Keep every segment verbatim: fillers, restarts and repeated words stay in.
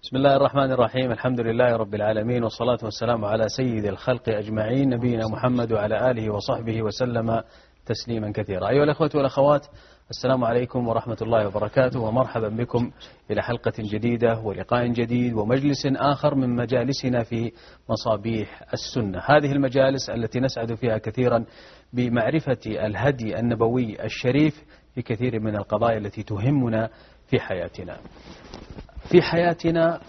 بسم الله الرحمن الرحيم. الحمد لله رب العالمين، والصلاة والسلام على سيد الخلق أجمعين، نبينا محمد وعلى آله وصحبه وسلم تسليما كثيرا. أيها الأخوة والأخوات، السلام عليكم ورحمة الله وبركاته، ومرحبا بكم إلى حلقة جديدة ولقاء جديد ومجلس آخر من مجالسنا في مصابيح السنة. هذه المجالس التي نسعد فيها كثيرا بمعرفة الهدي النبوي الشريف في كثير من القضايا التي تهمنا في حياتنا. في حياتنا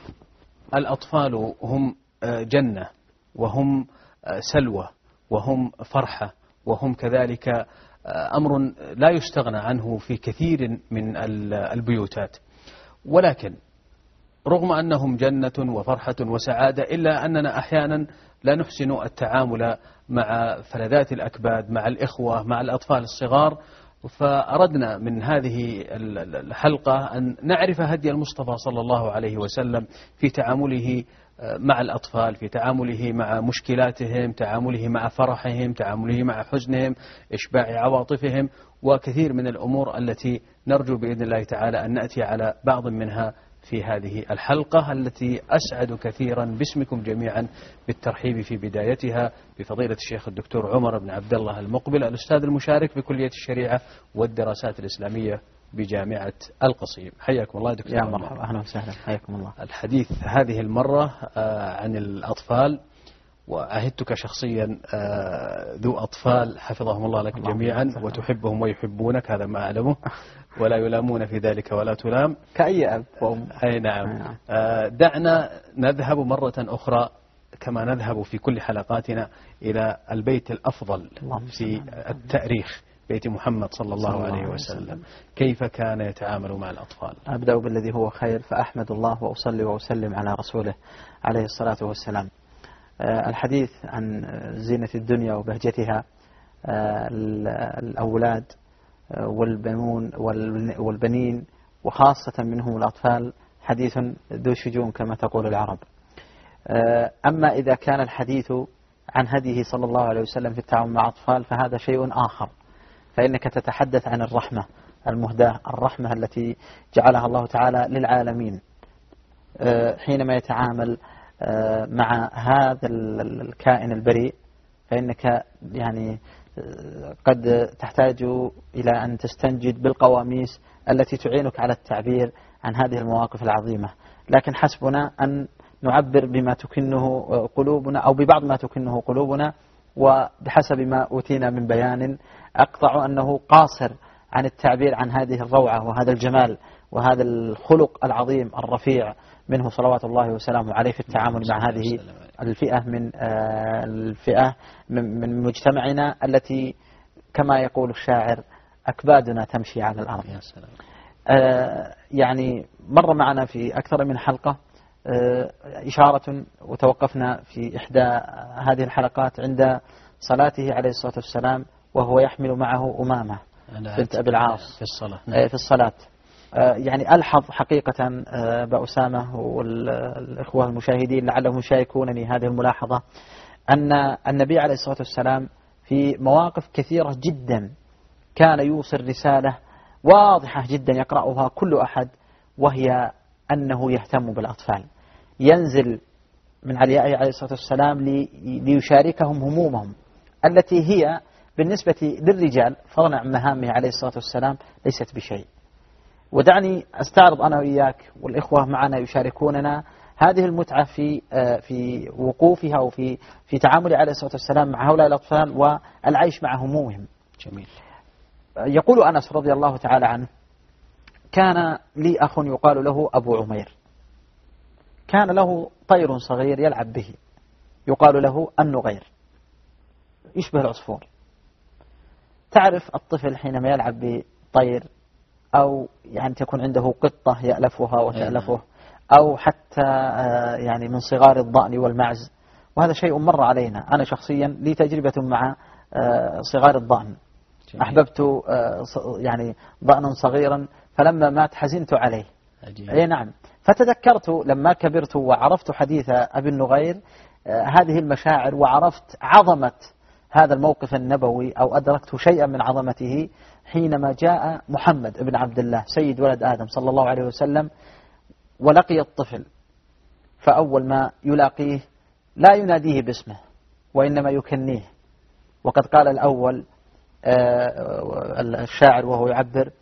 الأطفال هم جنة، وهم سلوى، وهم فرحة، وهم كذلك أمر لا يستغنى عنه في كثير من البيوتات. ولكن رغم أنهم جنة وفرحة وسعادة، إلا أننا أحيانا لا نحسن التعامل مع فلذات الأكباد، مع الإخوة، مع الأطفال الصغار. فأردنا من هذه الحلقة أن نعرف هدي المصطفى صلى الله عليه وسلم في تعامله مع الأطفال، في تعامله مع مشكلاتهم، تعامله مع فرحهم، تعامله مع حزنهم، إشباع عواطفهم، وكثير من الأمور التي نرجو بإذن الله تعالى أن نأتي على بعض منها في هذه الحلقة، التي أسعد كثيرا باسمكم جميعا بالترحيب في بدايتها بفضيلة الشيخ الدكتور عمر بن عبد الله المقبل، الأستاذ المشارك بكلية الشريعة والدراسات الإسلامية بجامعة القصيم. حياكم الله دكتور. يا مرحبا، أهلا وسهلا، حياكم الله. الحديث هذه المرة عن الأطفال، وعهدتك شخصيا ذو أطفال حفظهم الله لك جميعا، وتحبهم ويحبونك، هذا ما أعلمه، ولا يلامون في ذلك ولا تلام كأي أب وأم. أي نعم. دعنا نذهب مرة أخرى كما نذهب في كل حلقاتنا إلى البيت الأفضل في التاريخ، بيت محمد صلى الله عليه وسلم. كيف كان يتعامل مع الأطفال؟ أبدأ بالذي هو خير، فأحمد الله وأصلي وأسلم على رسوله عليه الصلاة والسلام. الحديث عن زينة الدنيا وبهجتها، الأولاد والبنون والبنين، وخاصة منهم الأطفال، حديث ذو شجون كما تقول العرب. أما إذا كان الحديث عن هديه صلى الله عليه وسلم في التعامل مع الأطفال فهذا شيء آخر، فإنك تتحدث عن الرحمة المهداة، الرحمة التي جعلها الله تعالى للعالمين حينما يتعامل مع هذا الكائن البريء. فإنك يعني قد تحتاج إلى أن تستنجد بالقواميس التي تعينك على التعبير عن هذه المواقف العظيمة، لكن حسبنا أن نعبر بما تكنه قلوبنا أو ببعض ما تكنه قلوبنا، وبحسب ما أوتينا من بيان أقطع أنه قاصر عن التعبير عن هذه الروعة وهذا الجمال وهذا الخلق العظيم الرفيع منه صلوات الله وسلامه عليه في التعامل مع هذه الفئة من الفئة من مجتمعنا التي كما يقول الشاعر أكبادنا تمشي على الأرض. يعني مر معنا في أكثر من حلقة إشارة، وتوقفنا في إحدى هذه الحلقات عند صلاته عليه الصلاة والسلام وهو يحمل معه أمامة بنت أبي العاص في الصلاة. في الصلاة. يعني ألحظ حقيقة بأسامة والإخوة المشاهدين لعلهم يشاركونني هذه الملاحظة، أن النبي عليه الصلاة والسلام في مواقف كثيرة جدا كان يوصل رسالة واضحة جدا يقرأها كل أحد، وهي أنه يهتم بالأطفال. ينزل من عليائه عليه الصلاة والسلام ليشاركهم همومهم التي هي بالنسبة للرجال فضلا عن مهامه عليه الصلاة والسلام ليست بشيء. ودعني أستعرض أنا وإياك والإخوة معنا يشاركوننا هذه المتعة في في وقوفها وفي في تعامل عليه الصلاة والسلام مع هؤلاء الأطفال والعيش مع همومهم. جميل. يقول أنس رضي الله تعالى عنه: كان لي أخ يقال له أبو عمير، كان له طير صغير يلعب به يقال له النغير، يشبه العصفور. تعرف الطفل حينما يلعب بطير، أو يعني تكون عنده قطة يألفها وتألفه، أو حتى يعني من صغار الضأن والمعز، وهذا شيء مر علينا. أنا شخصيا لي تجربة مع صغار الضأن. أحببت يعني ضأنا صغيرا فلما مات حزنت عليه. أي نعم. فتذكرت لما كبرت وعرفت حديث أبي النغير هذه المشاعر، وعرفت عظمة هذا الموقف النبوي، أو أدركت شيئا من عظمته حينما جاء محمد بن عبد الله سيد ولد آدم صلى الله عليه وسلم ولقي الطفل فأول ما يلاقيه لا يناديه باسمه وإنما يكنيه. وقد قال الأول الشاعر وهو يعبر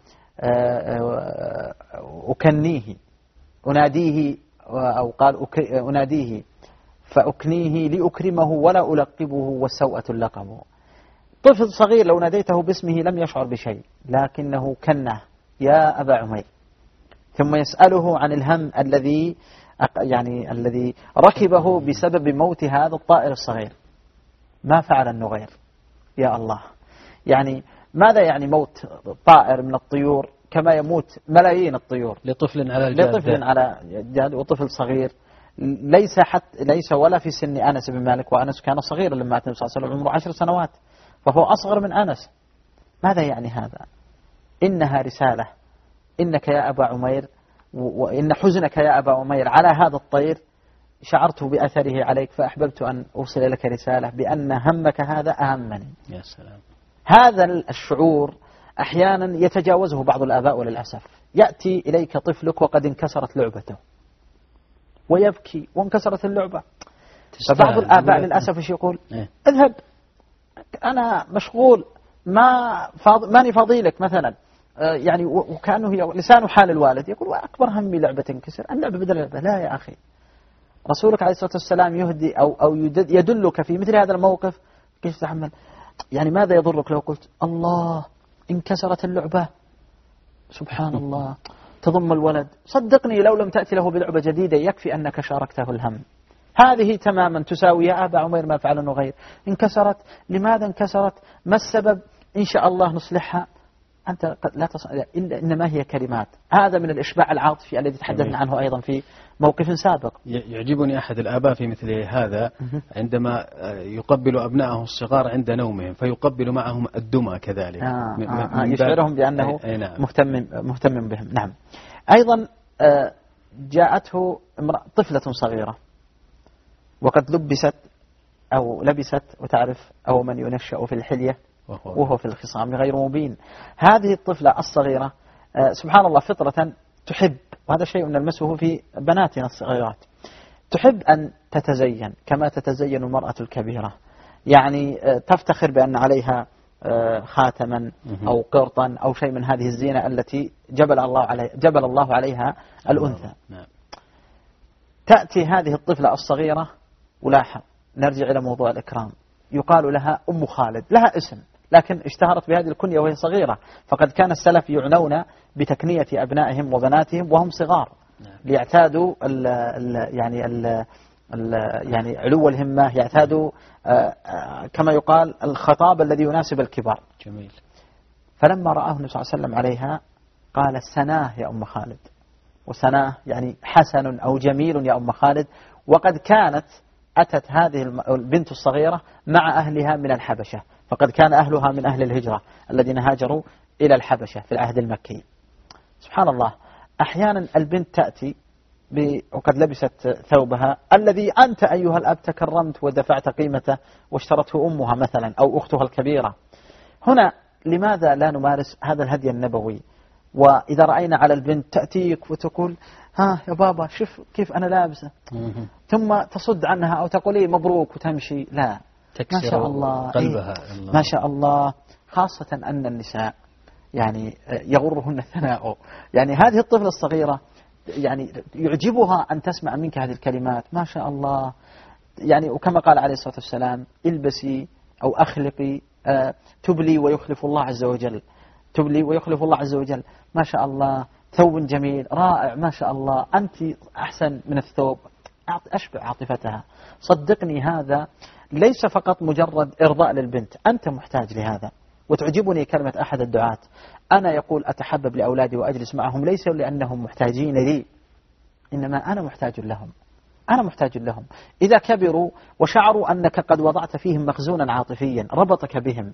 أكنيه أناديه، أو قال أناديه فأكنيه لأكرمه ولا ألقبه والسوءة اللقب. طفل صغير لو ناديته باسمه لم يشعر بشيء، لكنه كنه يا أبا عمير، ثم يسأله عن الهم الذي يعني الذي ركبه بسبب موت هذا الطائر الصغير. ما فعل النغير يا الله؟ يعني ماذا يعني موت طائر من الطيور كما يموت ملايين الطيور لطفل على الجاد، لطفل على جاد وطفل صغير ليس حتى ليس ولا في سن أنس بن مالك، وأنس كان صغيرا لما مات النبي صلى الله عليه وسلم عمره عشر سنوات، فهو أصغر من أنس. ماذا يعني هذا؟ إنها رسالة، إنك يا أبا عمير، وإن حزنك يا أبا عمير على هذا الطير شعرت بأثره عليك، فأحببت أن أوصل لك رسالة بأن همك هذا أهمني. يا سلام. هذا الشعور أحيانا يتجاوزه بعض الآباء وللأسف. يأتي إليك طفلك وقد انكسرت لعبته ويبكي وانكسرت اللعبة، فبعض الآباء للأسف ايش يقول؟ إيه؟ اذهب أنا مشغول، ما فاض... ماني فاضيلك مثلا. آه يعني وكأنه هي لسان حال الوالد يقول وأكبر همي لعبة تنكسر، اللعبة بدل اللعبة. لا يا أخي، رسولك عليه الصلاة والسلام يهدي أو, أو يدلك في مثل هذا الموقف كيف تتحمل. يعني ماذا يضرك لو قلت الله انكسرت اللعبة، سبحان الله، تضم الولد. صدقني لو لم تأتي له بلعبة جديدة يكفي أنك شاركته الهم. هذه تماما تساوي يا أبا عمير ما فعل نغير، انكسرت، لماذا انكسرت، ما السبب، إن شاء الله نصلحها. أنت قد لا تص... إلا إنما هي كلمات. هذا من الإشباع العاطفي الذي تحدثنا عنه أيضا في موقف سابق. يعجبني أحد الآباء في مثل هذا عندما يقبل أبنائه الصغار عند نومهم فيقبل معهم الدمى كذلك. آه آه آه يشعرهم بأنه أي نعم. مهتم مهتم بهم. نعم. أيضا آه جاءته طفلة صغيرة وقد لبست أو لبست، وتعرف أو من ينشأ في الحلية وهو في الخصام غير مبين. هذه الطفلة الصغيرة آه سبحان الله فطرة تحب، وهذا شيء نلمسه في بناتنا الصغيرات، تحب أن تتزين كما تتزين المرأة الكبيرة. يعني آه تفتخر بأن عليها آه خاتما أو قرطا أو شيء من هذه الزينة التي جبل الله عليه جبل الله عليها الأنثى. تأتي هذه الطفلة الصغيرة، ولاحظ نرجع إلى موضوع الإكرام، يقال لها أم خالد، لها اسم لكن اشتهرت بهذه الكنية وهي صغيرة. فقد كان السلف يعنون بتكنية أبنائهم وبناتهم وهم صغار ليعتادوا ال ال يعني ال ال يعني علو الهمة، يعتادوا كما يقال الخطاب الذي يناسب الكبار. جميل. فلما رآه النبي صلى الله عليه وسلم عليها قال سناه يا أم خالد، وسناه يعني حسن أو جميل يا أم خالد. وقد كانت أتت هذه البنت الصغيرة مع أهلها من الحبشة، فقد كان أهلها من أهل الهجرة الذين هاجروا إلى الحبشة في العهد المكي. سبحان الله، أحيانا البنت تأتي وقد لبست ثوبها الذي أنت أيها الأب تكرمت ودفعت قيمته واشترته أمها مثلا أو أختها الكبيرة. هنا لماذا لا نمارس هذا الهدي النبوي؟ وإذا رأينا على البنت تأتيك وتقول ها يا بابا شوف كيف أنا لابسة، ثم تصد عنها أو تقول لي مبروك وتمشي، لا، ما شاء الله قلبها إيه؟ الله. ما شاء الله، خاصة أن النساء يعني يغرهن الثناء. يعني هذه الطفلة الصغيرة يعني يعجبها أن تسمع منك هذه الكلمات، ما شاء الله. يعني وكما قال عليه الصلاة والسلام البسي أو أخلقي آه تبلي ويخلف الله عز وجل، تبلي ويخلف الله عز وجل، ما شاء الله، ثوب جميل رائع، ما شاء الله، أنت أحسن من الثوب، أشبع عاطفتها. صدقني هذا ليس فقط مجرد إرضاء للبنت، أنت محتاج لهذا. وتعجبني كلمة أحد الدعاة، أنا يقول أتحبب لأولادي وأجلس معهم ليس لأنهم محتاجين لي، إنما أنا محتاج لهم، أنا محتاج لهم. إذا كبروا وشعروا أنك قد وضعت فيهم مخزونا عاطفيا ربطك بهم،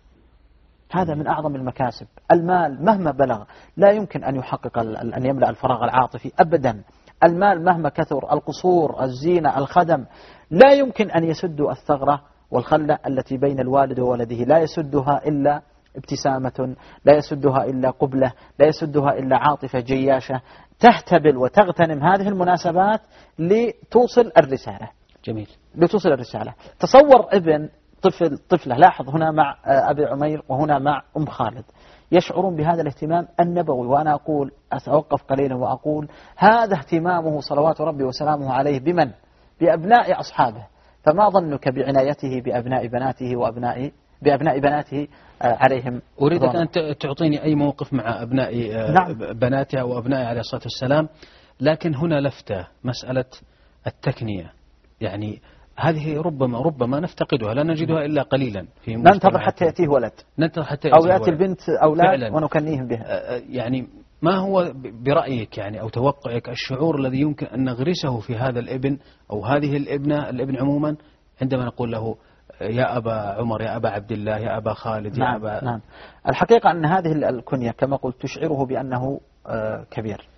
هذا من أعظم المكاسب. المال مهما بلغ لا يمكن أن يحقق أن يملأ الفراغ العاطفي أبدا. المال مهما كثر، القصور، الزينة، الخدم، لا يمكن أن يسد الثغرة والخلة التي بين الوالد وولده، لا يسدها إلا ابتسامة، لا يسدها إلا قبلة، لا يسدها إلا عاطفة جياشة، تهتبل وتغتنم هذه المناسبات لتوصل الرسالة. جميل. لتوصل الرسالة. تصور ابن طفل طفلة، لاحظ هنا مع أبي عمير وهنا مع أم خالد، يشعرون بهذا الاهتمام النبوي. وأنا أقول أتوقف قليلا وأقول هذا اهتمامه صلوات ربي وسلامه عليه بمن؟ بأبناء أصحابه، فما ظنك بعنايته بأبناء بناته وأبناء بأبناء بناته عليهم. أريدك أن تعطيني أي موقف مع أبناء نعم. بناته أو أبناء عليه الصلاة والسلام، لكن هنا لفتة مسألة التكنية، يعني هذه ربما ربما نفتقدها، لا نجدها إلا قليلا في ننتظر حتى يأتيه ولد، ننتظر حتى يأتيه أو يأتي البنت أولاد ونكنيهم بها. يعني ما هو برأيك يعني أو توقعك الشعور الذي يمكن أن نغرسه في هذا الابن أو هذه الابنة، الابن عموما، عندما نقول له يا أبا عمر، يا أبا عبد الله، يا أبا خالد، نعم يا أبا. نعم. الحقيقة أن هذه الكنية كما قلت تشعره بأنه كبير،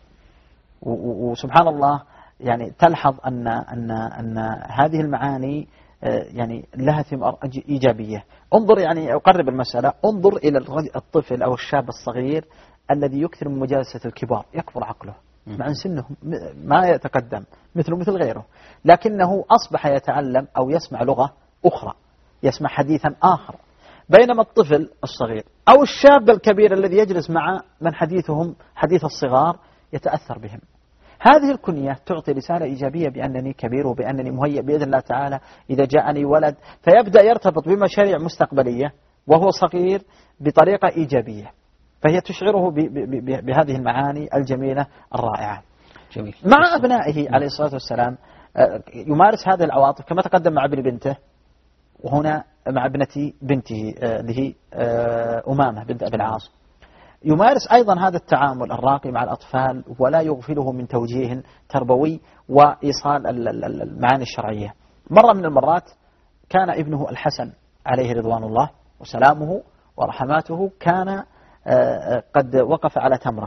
وسبحان الله يعني تلحظ أن أن أن هذه المعاني يعني لها ثمار إيجابية. انظر يعني أقرب المسألة، انظر إلى الطفل أو الشاب الصغير الذي يكثر من مجالسة الكبار، يكبر عقله مع أن سنه ما يتقدم مثله مثل غيره، لكنه أصبح يتعلم أو يسمع لغة أخرى، يسمع حديثا آخر. بينما الطفل الصغير أو الشاب الكبير الذي يجلس مع من حديثهم حديث الصغار يتأثر بهم. هذه الكنية تعطي رسالة إيجابية بأنني كبير وبأنني مهيئ بإذن الله تعالى إذا جاءني ولد، فيبدأ يرتبط بمشاريع مستقبلية وهو صغير بطريقة إيجابية، فهي تشعره بهذه المعاني الجميلة الرائعة. جميل. مع أبنائه عليه الصلاة والسلام يمارس هذه العواطف كما تقدم مع ابن بنته، وهنا مع ابنة بنته اللي هي أمامة بنت أبي العاص، يمارس أيضا هذا التعامل الراقي مع الأطفال ولا يغفله من توجيه تربوي وإيصال المعاني الشرعية. مرة من المرات كان ابنه الحسن عليه رضوان الله وسلامه ورحماته كان قد وقف على تمرة،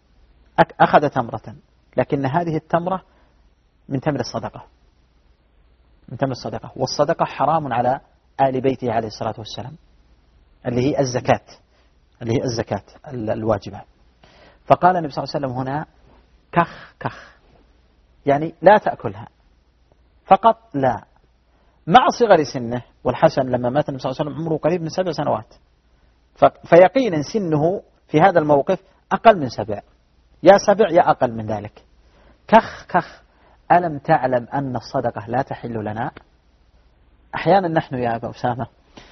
أخذ تمرة، لكن هذه التمرة من تمر الصدقة، من تمر الصدقة، والصدقة حرام على آل بيته عليه الصلاة والسلام، اللي هي الزكاة، اللي هي الزكاة الواجبة. فقال النبي صلى الله عليه وسلم هنا كخ كخ، يعني لا تأكلها فقط، لا، مع صغر سنه. والحسن لما مات النبي صلى الله عليه وسلم عمره قريب من سبع سنوات، فيقينا سنه في هذا الموقف أقل من سبع، يا سبع يا أقل من ذلك. كخ كخ، ألم تعلم أن الصدقة لا تحل لنا؟ أحيانا نحن يا أبا أسامة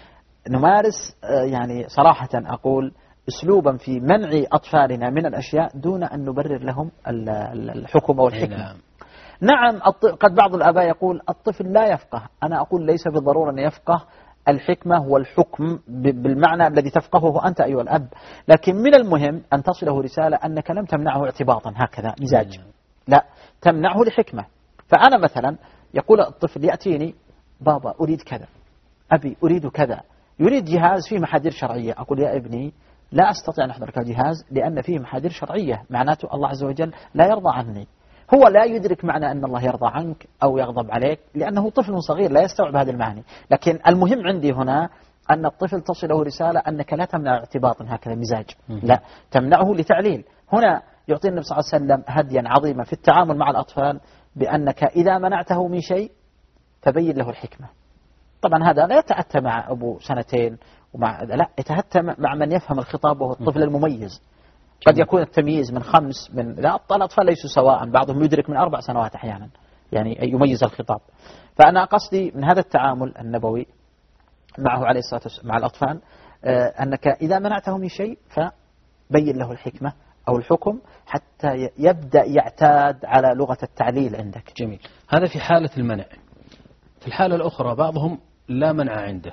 نمارس يعني صراحة أقول أسلوبا في منع أطفالنا من الأشياء دون أن نبرر لهم الحكم أو الحكمة. نعم, نعم قد بعض الآباء يقول الطفل لا يفقه، أنا أقول ليس بالضرورة أن يفقه الحكمة والحكم بالمعنى الذي تفقهه أنت أيها الأب، لكن من المهم أن تصله رسالة أنك لم تمنعه اعتباطا هكذا مزاج، لا، تمنعه لحكمة. فأنا مثلا يقول الطفل يأتيني بابا أريد كذا، أبي أريد كذا، يريد جهاز فيه محاذير شرعية، أقول يا ابني لا أستطيع أن أحضرك الجهاز لأن فيه محاذير شرعية، معناته الله عز وجل لا يرضى عني. هو لا يدرك معنى أن الله يرضى عنك أو يغضب عليك لأنه طفل صغير لا يستوعب هذه المعاني، لكن المهم عندي هنا أن الطفل تصله رسالة أنك لا تمنع اعتباطا هكذا مزاج، لا، تمنعه لتعليل. هنا يعطي النبي صلى الله عليه وسلم هديا عظيما في التعامل مع الأطفال بأنك إذا منعته من شيء فبين له الحكمة. طبعا هذا لا يتأتى مع أبو سنتين ومع لا، يتأتى مع من يفهم الخطاب وهو الطفل المميز. قد يكون التمييز من خمس، من لا، الأطفال ليسوا سواء، بعضهم يدرك من أربع سنوات أحيانا يعني يميز الخطاب. فأنا قصدي من هذا التعامل النبوي معه عليه الصلاة والسلام مع الأطفال أنك إذا منعته من شيء فبين له الحكمة أو الحكم حتى يبدأ يعتاد على لغة التعليل عندك. جميل. هذا في حالة المنع. في الحالة الأخرى بعضهم لا منع عنده،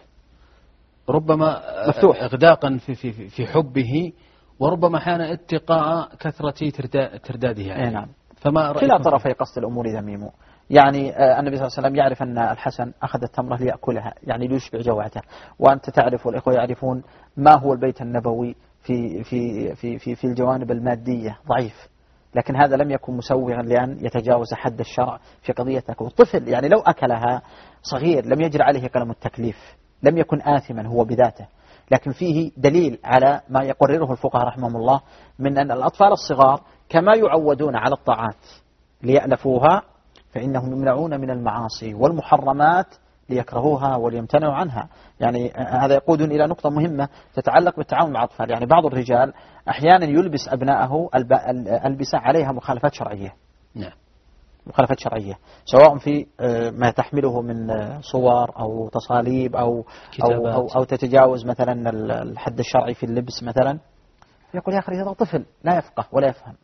ربما مفتوح إغداقا في, في, في حبه، وربما أحيانا اتقاء كثرة ترداده يعني. نعم. فما كلا طرفي قصد الأمور ذميم. يعني النبي صلى الله عليه وسلم يعرف أن الحسن أخذ التمرة ليأكلها يعني ليشبع جوعته، وأنت تعرف والإخوة يعرفون ما هو البيت النبوي في في في في, في الجوانب المادية ضعيف، لكن هذا لم يكن مسوغا لأن يتجاوز حد الشرع في قضية أكل الطفل. يعني لو أكلها صغير لم يجري عليه قلم التكليف، لم يكن آثما هو بذاته، لكن فيه دليل على ما يقرره الفقهاء رحمهم الله من أن الأطفال الصغار كما يعودون على الطاعات ليألفوها فإنهم يمنعون من المعاصي والمحرمات ليكرهوها وليمتنعوا عنها. يعني هذا يقودني إلى نقطة مهمة تتعلق بالتعاون مع الأطفال. يعني بعض الرجال أحيانا يلبس أبنائه ألبسة عليها مخالفات شرعية. نعم. مخالفات شرعية سواء في ما تحمله من صور أو تصاليب أو أو, أو أو تتجاوز مثلا الحد الشرعي في اللبس مثلا. يقول يا أخي هذا طفل لا يفقه ولا يفهم.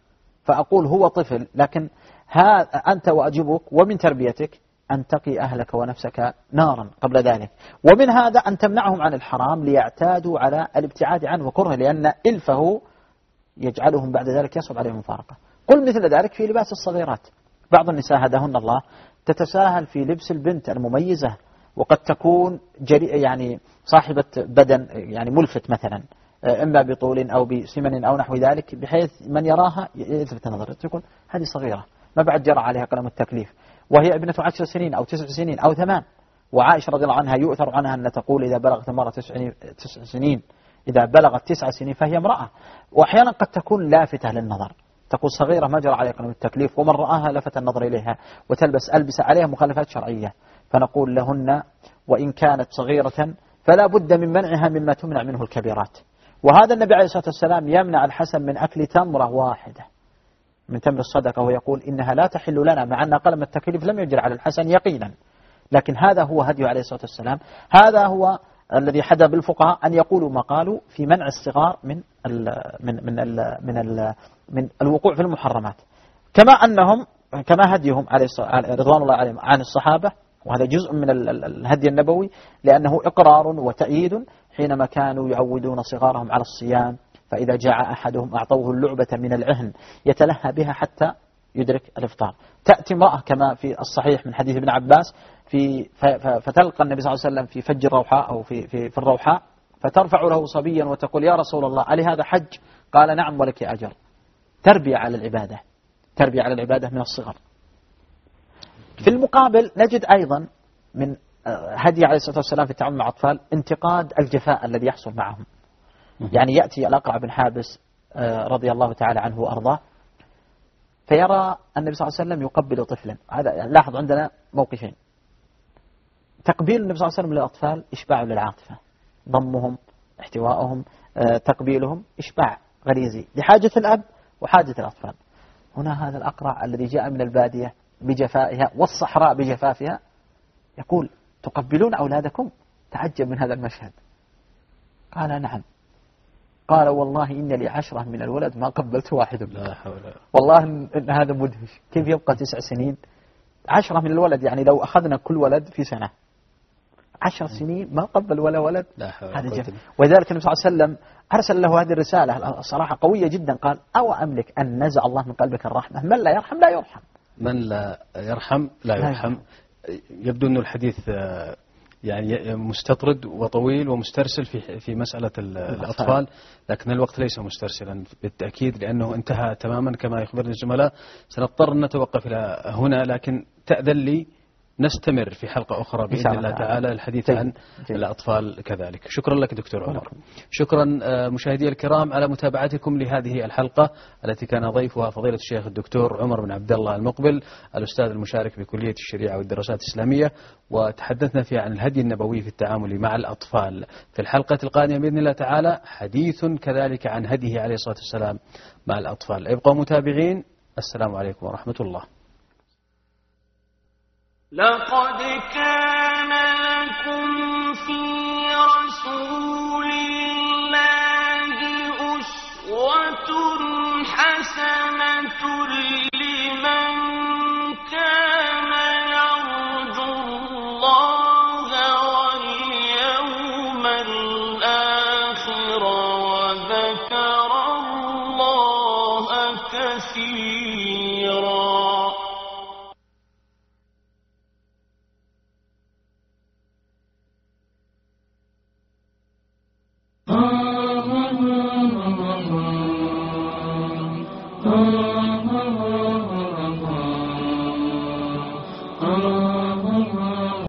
فأقول هو طفل، لكن ها أنت وأجبك ومن تربيتك أن تقي أهلك ونفسك نارا قبل ذلك، ومن هذا أن تمنعهم عن الحرام ليعتادوا على الابتعاد عنه وكرهه، لأن إلفه يجعلهم بعد ذلك يصعب عليهم المفارقة. قل مثل ذلك في لباس الصغيرات. بعض النساء هداهن الله تتساهل في لبس البنت المميزة، وقد تكون جري يعني صاحبة بدن يعني ملفت مثلا، إما بطول أو بسمن أو نحو ذلك، بحيث من يراها يلفت نظره، تقول هذه صغيرة ما بعد جرى عليها قلم التكليف، وهي ابنة عشر سنين أو تسع سنين أو ثمان. وعائشة رضي الله عنها يؤثر عنها أن تقول إذا بلغت المرأة تسع سنين إذا بلغت تسع سنين فهي امرأة. وأحيانا قد تكون لافتة للنظر، تقول صغيرة ما جرى عليها قلم التكليف، ومن رآها لفت النظر إليها وتلبس ألبسة عليها مخالفات شرعية، فنقول لهن وإن كانت صغيرة فلا بد من منعها مما تمنع منه الكبيرات. وهذا النبي عليه الصلاة والسلام يمنع الحسن من أكل تمرة واحدة من تمر الصدقة، ويقول إنها لا تحل لنا، مع أن قلم التكليف لم يجر على الحسن يقينا، لكن هذا هو هدي عليه الصلاة والسلام. هذا هو الذي حدا بالفقهاء أن يقولوا ما قالوا في منع الصغار من ال من من ال من ال من الوقوع في المحرمات، كما أنهم كما هديهم عليه رضوان الله عليهم عن الصحابة، وهذا جزء من الهدي النبوي، لأنه إقرار وتأييد حينما كانوا يعودون صغارهم على الصيام، فإذا جاء أحدهم أعطوه اللعبة من العهن يتلهى بها حتى يدرك الإفطار. تأتي امرأة كما في الصحيح من حديث ابن عباس في فتلقى النبي صلى الله عليه وسلم في فج الروحاء أو في, في, في الروحاء، فترفع له صبيا وتقول يا رسول الله ألي هذا حج؟ قال نعم ولك أجر. تربية على العبادة، تربية على العبادة من الصغر. في المقابل نجد أيضا من هدي عليه الصلاة والسلام في التعامل مع الأطفال انتقاد الجفاء الذي يحصل معهم. يعني يأتي الأقرع بن حابس رضي الله تعالى عنه وأرضاه، فيرى النبي صلى الله عليه وسلم يقبل طفلا. هذا لاحظ عندنا موقفين: تقبيل النبي صلى الله عليه وسلم للأطفال إشباع للعاطفة، ضمهم، احتوائهم، تقبيلهم إشباع غريزي لحاجة الأب وحاجة الأطفال. هنا هذا الأقرع الذي جاء من البادية بجفائها والصحراء بجفافها يقول تقبلون أولادكم؟ تعجب من هذا المشهد. قال نعم. قال والله إن لي عشرة من الولد ما قبلت واحد. لا حول. والله إن هذا مدهش، كيف يبقى تسع سنين عشرة من الولد؟ يعني لو أخذنا كل ولد في سنة عشر سنين ما قبل ولا ولد. هذا جف. وذلك النبي صلى الله عليه وسلم أرسل له هذه الرسالة الصراحة قوية جدا، قال أو أملك أن نزع الله من قلبك الرحمة، من لا يرحم لا يرحم. من لا يرحم لا يرحم. يبدو أن الحديث يعني مستطرد وطويل ومسترسل في في مسألة الأطفال، لكن الوقت ليس مسترسلا بالتأكيد لأنه انتهى تماما كما يخبرني الزملاء. سنضطر أن نتوقف إلى هنا، لكن تأذن لي نستمر في حلقة أخرى بإذن الله تعالى الحديث عن الأطفال كذلك. شكرا لك دكتور عمر. شكرا مشاهدي الكرام على متابعتكم لهذه الحلقة التي كان ضيفها فضيلة الشيخ الدكتور عمر بن عبد الله المقبل، الأستاذ المشارك بكلية الشريعة والدراسات الإسلامية، وتحدثنا فيها عن الهدي النبوي في التعامل مع الأطفال. في الحلقة القادمة بإذن الله تعالى حديث كذلك عن هديه عليه الصلاة والسلام مع الأطفال. ابقوا متابعين. السلام عليكم ورحمة الله. لقد كان لكم في رسول الله أسوة حسنة لمن كان يرجو الله واليوم الآخر وذكر الله كثيرا. Oh